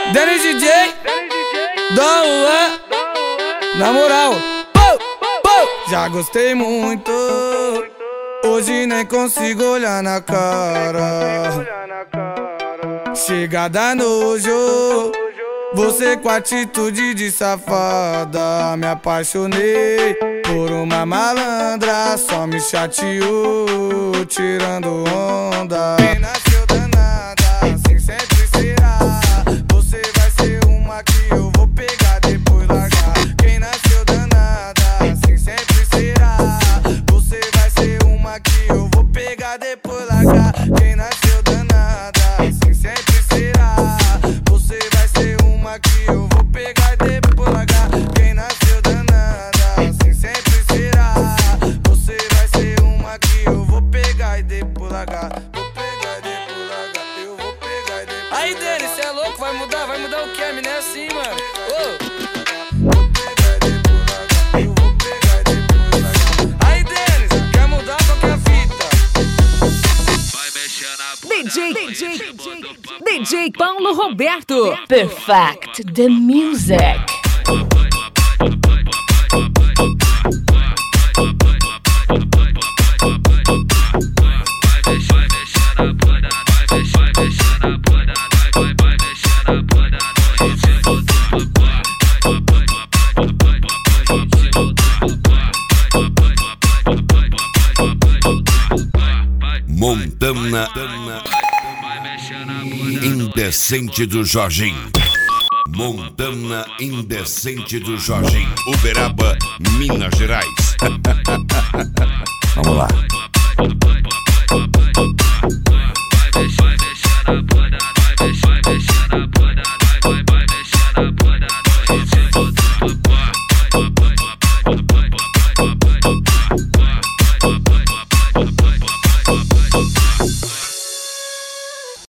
Danny DJ, Dom Juan, na moral, já gostei muito. Hoje nem consigo olhar na cara. Chega da nojo, você com atitude de safada. Me apaixonei por uma malandra, só me chateou, tirando onda. Quem nasceu danada, assim sempre será. Você vai ser uma que eu vou pegar, depois largar. Quem nasceu danada, assim sempre será. Você vai ser uma que eu vou pegar, depois largar. Quem nasceu danada, assim sempre será. Você vai ser uma que eu vou pegar, depois largar. Quem nasceu danada, assim sempre será. Você vai ser uma que eu vou pegar e depois largar. Vou pegar e depois largar. Eu vou pegar e depois largar. Aí, Denis, cê é louco? Vai mudar o que? A mina é assim, mano. Ô! DJ Paulo Roberto. Perfect the music. Montana Indecente do Jorginho. Montana Indecente do Jorginho. Uberaba, Minas Gerais. Vamos lá.